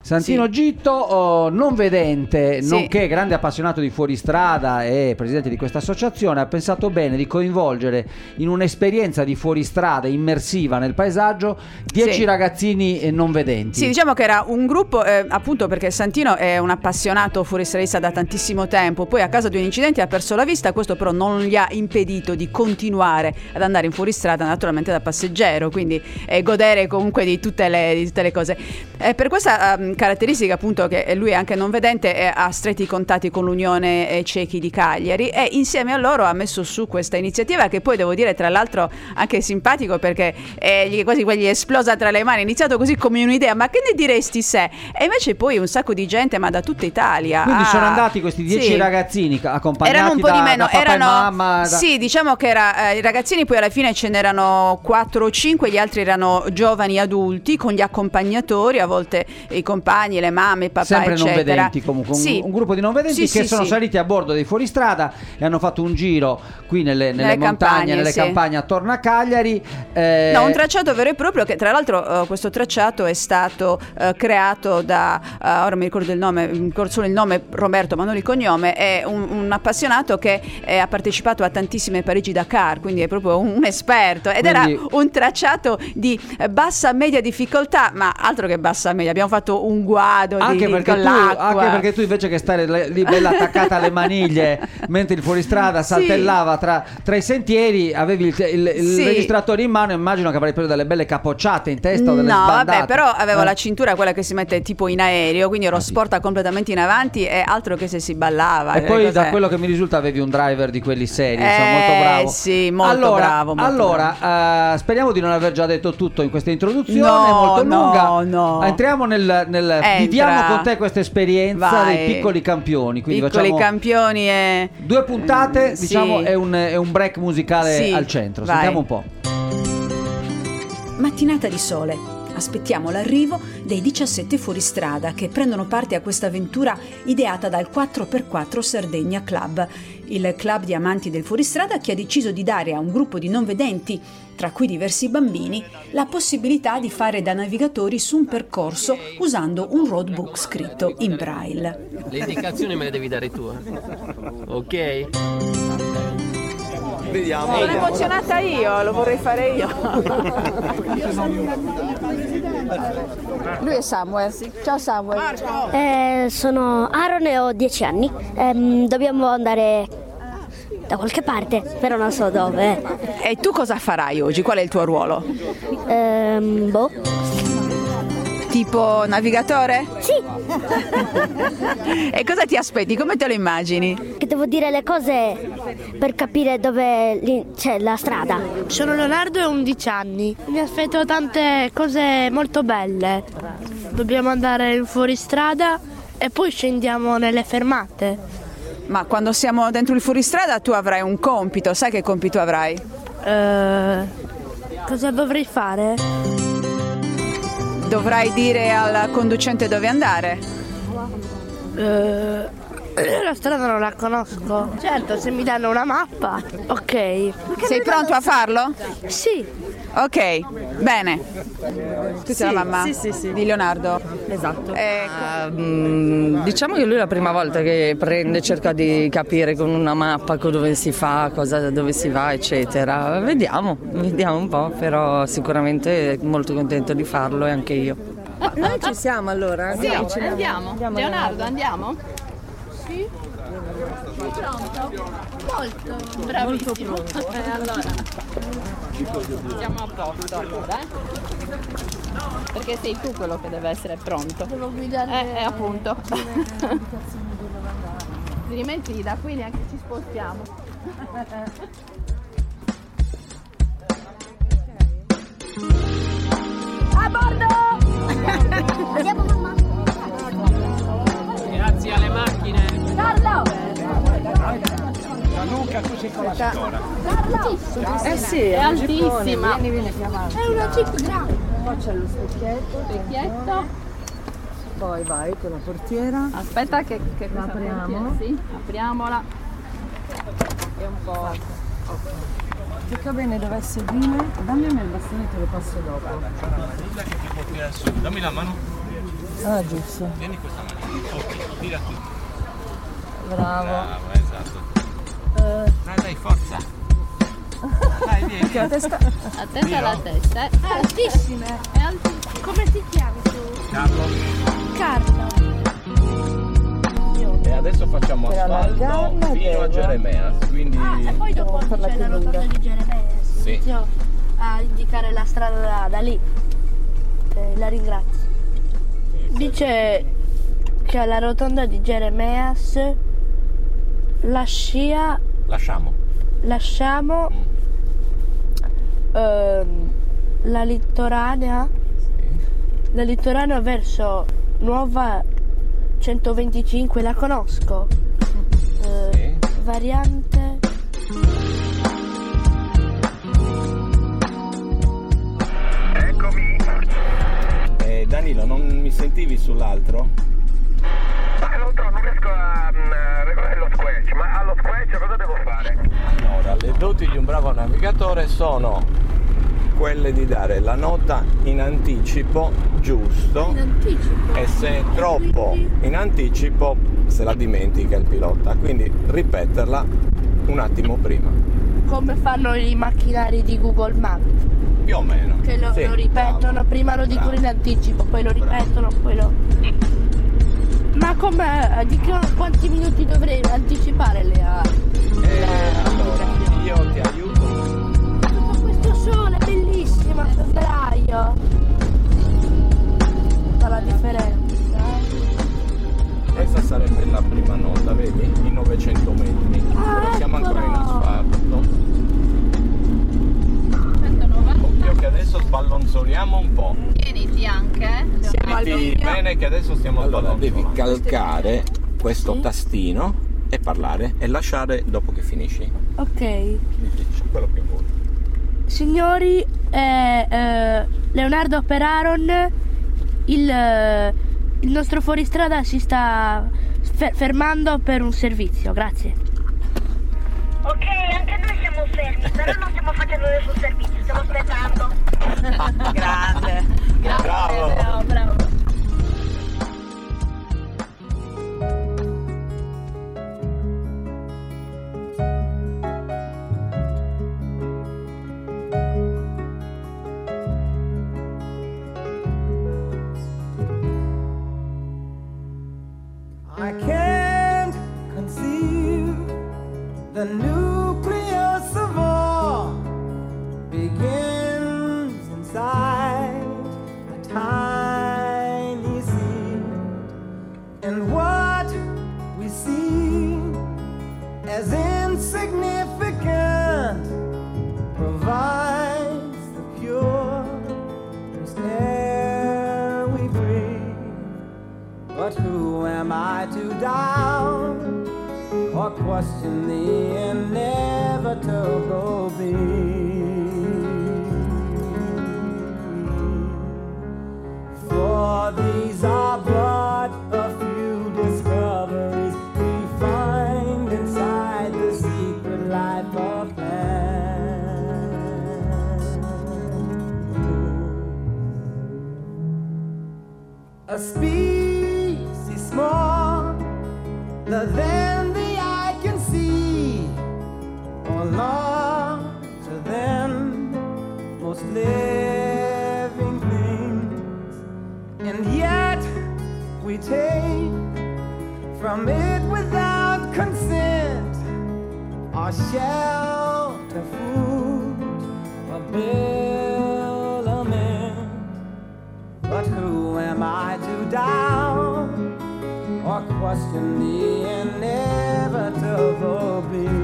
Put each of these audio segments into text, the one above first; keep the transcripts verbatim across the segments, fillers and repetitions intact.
Santino sì. Gitto, oh, non vedente, sì. nonché grande appassionato di fuoristrada e presidente di questa associazione, ha pensato bene di coinvolgere in un'esperienza di fuoristrada immersiva nel paesaggio dieci sì. ragazzini non vedenti. Sì, diciamo che era un gruppo, eh, appunto perché Santino è un appassionato fuoristradista da tantissimo tempo, poi a causa di un incidente ha perso la vista, questo però non gli ha impedito di continuare ad andare in fuoristrada naturalmente da passeggero, quindi eh, godere comunque di tutte le, di tutte le cose. Eh, per questa um, caratteristica appunto che lui è anche non vedente, eh, ha stretti contatti con l'Unione eh, Ciechi di Cagliari e insieme a loro ha messo su questa iniziativa che poi devo dire tra l'altro anche simpatico perché eh, gli, quasi quegli esplosa tra le mani, è iniziato così come un'idea, ma che ne diresti se? E invece poi un sacco di gente, ma da tutta Italia. Quindi ah, sono andati questi dieci sì. ragazzini accompagnati erano un po' da, di meno, da papà erano, e mamma. Da... Sì, diciamo che era, eh, i ragazzini poi alla fine ce n'erano quattro o cinque, gli altri erano giovani adulti con gli accompagnatori, a volte i compagni, le mamme, il papà, sempre eccetera. non vedenti comunque, un, sì. un gruppo di non vedenti sì, che sì, sono sì. saliti a bordo dei fuoristrada e hanno fatto un giro qui nelle, nelle, Nelle montagne, campagne, nelle sì. campagne attorno a Cagliari. Eh... No, un tracciato vero e proprio che tra l'altro uh, questo tracciato è stato uh, creato da, uh, ora mi ricordo il nome, mi ricordo solo il nome, Roberto, ma non il cognome, è un, un appassionato che eh, ha partecipato a tantissime Parigi-Dakar, quindi è proprio un, un esperto ed quindi... era un tracciato di bassa media difficoltà, ma altro che bassa media, abbiamo fatto un guado anche di, perché con tu, l'acqua. anche perché tu invece che stare lì bella attaccata alle maniglie mentre il fuoristrada saltellava sì. tra, tra i sentieri, avevi il, il, il sì. registratore in mano, immagino che avrei preso delle belle capocciate in testa o delle no, sbandate. vabbè, però avevo eh. la cintura quella che si mette tipo in aereo, quindi ero ah, sì. sporta completamente in avanti e altro che se si ballava. E poi cos'è? da quello che mi risulta avevi un driver di quelli seri, eh, insomma, molto bravo. Sì, molto allora, bravo. Molto allora bravo. Uh, speriamo di non aver già detto tutto in questa introduzione no, molto no, lunga. No. Entriamo nel, nel Entra. viviamo con te questa esperienza Vai. dei piccoli campioni. Quindi piccoli facciamo campioni e due puntate, eh, diciamo, sì. è, un, è un break musicale sì. al centro. Vai. Sentiamo un po'. Mattinata di sole. Aspettiamo l'arrivo dei diciassette fuoristrada che prendono parte a questa avventura ideata dal quattro per quattro Sardegna Club, il club di amanti del fuoristrada che ha deciso di dare a un gruppo di non vedenti, tra cui diversi bambini, la possibilità di fare da navigatori su un percorso usando un roadbook scritto in braille. Le indicazioni me le devi dare tu, eh? Ok? Vediamo. Sono emozionata io, lo vorrei fare io. Lui è Samuel. Ciao Samuel. Eh, sono Aaron e ho dieci anni. Ehm, dobbiamo andare da qualche parte, però non so dove. E tu cosa farai oggi? Qual è il tuo ruolo? Ehm, boh. Tipo navigatore? Sì. E cosa ti aspetti? Come te lo immagini? Che devo dire le cose per capire dove li- c'è la strada. Sono Leonardo e ho undici anni. Mi aspetto tante cose molto belle. Dobbiamo andare in fuoristrada e poi scendiamo nelle fermate. Ma quando siamo dentro il fuoristrada tu avrai un compito, sai che compito avrai? Eh, cosa dovrei fare? Dovrai dire al conducente dove andare. Eh, la strada non la conosco. Certo, se mi danno una mappa. Ok. Sei pronto a farlo? Sì. Ok, bene. Tu sei la mamma sì, sì, sì. di Leonardo. Esatto. Ecco. Ah, mm, diciamo che lui è la prima volta che prende, cerca di capire con una mappa dove si fa, cosa, dove si va, eccetera. Vediamo, vediamo un po', però sicuramente è molto contento di farlo e anche io. Ma noi ci siamo allora? Sì, andiamo. andiamo. Leonardo, andiamo? Sì. Pronto? Molto. Bravissimo. Molto pronto. Eh, allora. Siamo a posto allora, eh? Perché sei tu quello che deve essere pronto. Devo guidare. Eh, eh appunto. Altrimenti da qui neanche ci spostiamo. A bordo! Andiamo mamma. Grazie alle macchine. Carlo! Luca, tu sei con la signora. Eh sì, è altissima. Vieni, vieni, chiamare. È una jeep grande. Poi c'è lo specchietto. Specchietto. Poi vai con la portiera. Aspetta che, che la apriamo. Sì, apriamola. E un po'. Cerca bene dove è sedile. Dammi a me il bastone, te lo passo dopo. Dammi la mano. Ah, giusto. Vieni questa mattina. Ok, tira tu. Bravo. Bravo, esatto. Eh. Dai, dai, forza. Dai, vieni. La testa. La testa è la testa. È altissima. È altissima. Come ti chiami tu? Carlo. Carlo. E adesso facciamo Per asfalto allargarla fino a devo- Geremea, quindi Ah, e poi dopo Per la c'è la più lunga. rotonda di Geremea. Sì. Inizio a indicare la strada da, da lì. Eh, la ringrazio. Dice che alla rotonda di Geremeas la scia lasciamo. lasciamo ehm, la litoranea la litoranea verso Nuova centoventicinque, la conosco. Eh, Sì. variante Eccomi. Eh, Danilo, non mi sentivi sull'altro? Ma non, non riesco a mm, regolare lo squelch, ma allo squelch cosa devo fare? Allora, le doti di un bravo navigatore sono quelle di dare la nota in anticipo giusto, in anticipo. e se è troppo in anticipo se la dimentica il pilota, quindi ripeterla un attimo prima, Come fanno i macchinari di Google Maps, più o meno. che lo, Sì, lo ripetono, bravo. prima lo dicono Bravo. in anticipo, poi lo ripetono, poi lo... Ma come, di che- quanti minuti dovrei anticipare le a... Eh, allora, io ti aiuto. Tutto questo sole, bellissimo, a febbraio. Fa la differenza. Questa sarebbe la prima nota, vedi? I novecento metri. Ah, Però siamo ancora in eccolo. asfalto. Occhio che adesso sballonzoliamo un po'. Tieniti anche. Siamo al Metti video. bene che adesso stiamo Allora devi sballonzolando. calcare questo Sì. tastino e parlare e lasciare dopo che finisci. Ok. Quindi dici quello che vuoi. Signori, eh, eh, Leonardo per Aaron, il, eh, il nostro fuoristrada si sta fe- fermando per un servizio, grazie. Ok, anche noi siamo fermi, però non stiamo facendo nessun servizio, stiamo aspettando. Grande. Grazie, Bravo. bravo, bravo. I can't conceive the nucleus of all begins inside a tiny seed, and what we see as insignificant provides the purest air we breathe. But who am I to doubt or question the inevitable being? For these are but a few discoveries we find inside the secret life of plants. A species smaller than the eye can see, or larger than most living things, and yet we take from it without consent our shelter, food, habiliment. But who am I to doubt or question the inevitable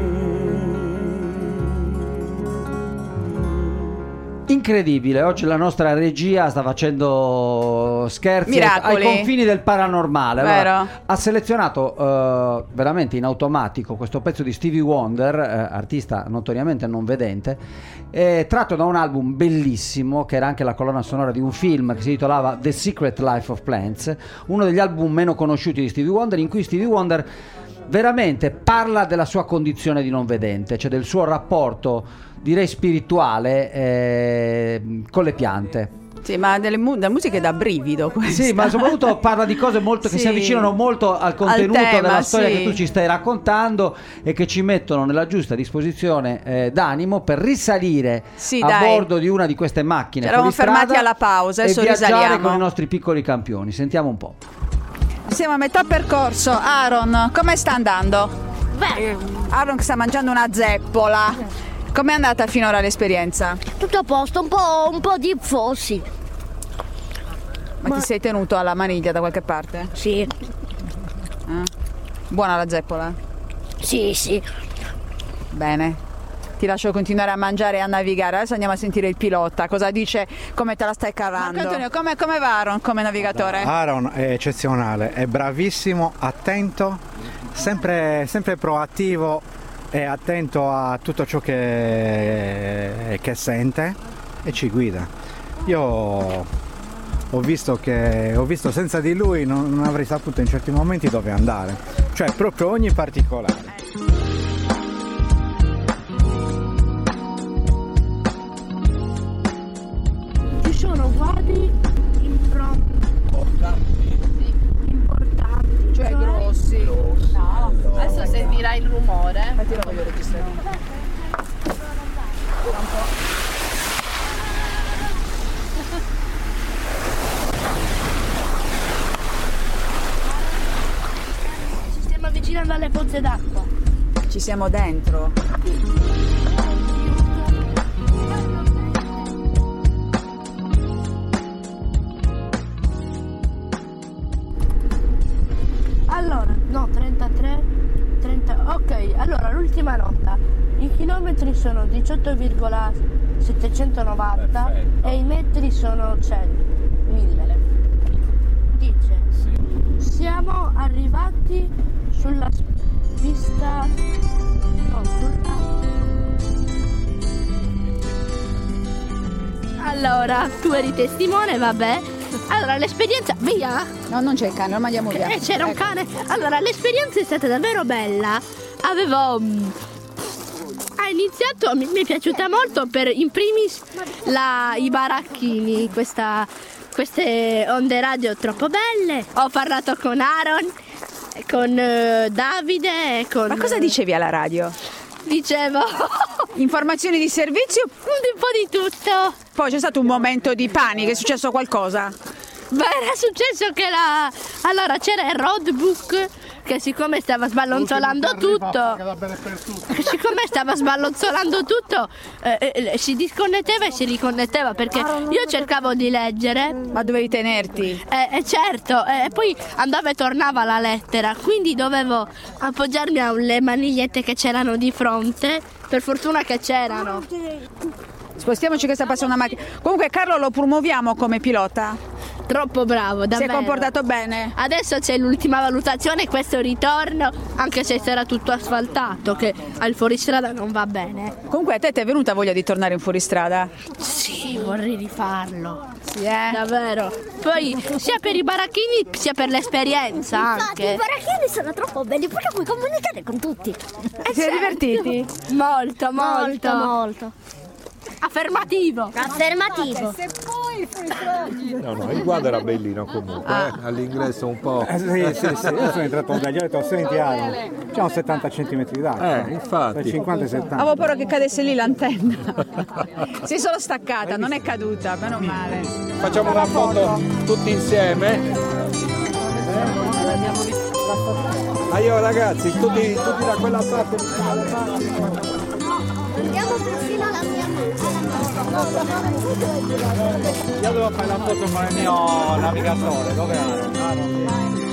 being? Incredibile, oggi la nostra regia sta facendo scherzi Miracoli. ai confini del paranormale. Allora, Vero. ha selezionato eh, veramente in automatico questo pezzo di Stevie Wonder, eh, artista notoriamente non vedente, eh, tratto da un album bellissimo che era anche la colonna sonora di un film che si titolava The Secret Life of Plants, uno degli album meno conosciuti di Stevie Wonder, in cui Stevie Wonder veramente parla della sua condizione di non vedente, cioè del suo rapporto, direi spirituale, eh, con le piante. Sì, ma delle mu- da musiche da brivido questa. Sì, ma soprattutto parla di cose molto che Sì. si avvicinano molto al contenuto Al tema, della storia sì. che tu ci stai raccontando e che ci mettono nella giusta disposizione eh, d'animo per risalire Sì, a dai. bordo di una di queste macchine Ci eravamo fuoristrada fermati alla pausa, e adesso viaggiare risaliamo. con i nostri piccoli campioni. Sentiamo un po'. Siamo a metà percorso. Aaron, come sta andando? Beh, Aaron sta mangiando una zeppola. Com'è andata finora l'esperienza? tutto a posto, un po', un po' di fossi. Ma, ti sei tenuto alla maniglia da qualche parte? Sì. Eh? Buona la zeppola? Sì, sì. Bene. Ti lascio continuare a mangiare e a navigare. Adesso andiamo a sentire il pilota. Cosa dice? Come te la stai cavando? Marco Antonio, come, come va Aaron come navigatore? Aaron è eccezionale, è bravissimo, attento, sempre, sempre proattivo e attento a tutto ciò che, che sente e ci guida. Io ho visto che ho visto senza di lui non, non avrei saputo in certi momenti dove andare, cioè proprio ogni particolare. Ci sono quadri importanti. Importanti. Cioè grossi. No, adesso sentirai il rumore. Infatti lo voglio registrare. Ci stiamo avvicinando alle pozze d'acqua. Ci siamo dentro. Allora, no, trentatré, trenta, ok, allora l'ultima nota. I chilometri sono diciotto virgola settecentonovanta. Perfetto. E i metri sono cento, mille. Dice, siamo arrivati sulla pista, no, sulla... Allora, tu eri testimone, vabbè. Allora, l'esperienza... Via! No, non c'è il cane, ormai andiamo via. Eh, c'era un Ecco. cane. Allora, l'esperienza è stata davvero bella. Avevo... mm, ha iniziato, mi, mi è piaciuta molto per in primis la, i baracchini, questa, queste onde radio troppo belle. Ho parlato con Aaron, con eh, Davide e con... Ma cosa dicevi alla radio? Dicevo... Informazioni di servizio? Un po' di tutto. Poi c'è stato un momento di panico, è successo qualcosa? Beh, era successo che la... Allora c'era il roadbook che siccome stava sballonzolando tutto, siccome stava sballonzolando tutto, eh, eh, si disconnetteva e si riconnetteva perché io cercavo di leggere. Ma dovevi tenerti? Eh, eh, certo, e eh, poi andava e tornava la lettera, quindi dovevo appoggiarmi alle manigliette che c'erano di fronte, per fortuna che c'erano. Spostiamoci che sta passando una macchina. Comunque Carlo lo promuoviamo come pilota. Troppo bravo, davvero. Si è comportato bene. Adesso c'è l'ultima valutazione, questo ritorno, anche se sarà tutto asfaltato, che al fuoristrada non va bene. Comunque a te ti è venuta voglia di tornare in fuoristrada? Sì, vorrei rifarlo. Sì, eh? Davvero. Poi sia per i baracchini sia per l'esperienza Infatti, anche. i baracchini sono troppo belli, perché puoi comunicare con tutti. Eh, Siete divertiti? Molto, molto. Molto, molto. Affermativo. Affermativo. No, no, il quadro era bellino comunque, Ah. eh? All'ingresso un po'. Eh, sì, sì, sì, io sono entrato da gli ho detto, senti Aaron, c'è un settanta centimetri d'acqua. Eh, infatti. cinquanta e settanta. Avevo paura che cadesse lì l'antenna. Si è solo staccata, non è caduta, meno male. Facciamo una foto tutti insieme. Aio ragazzi, tutti, tutti da quella parte. Andiamo vicino alla mia Io devo fare la foto con il mio navigatore, dove è Aaron?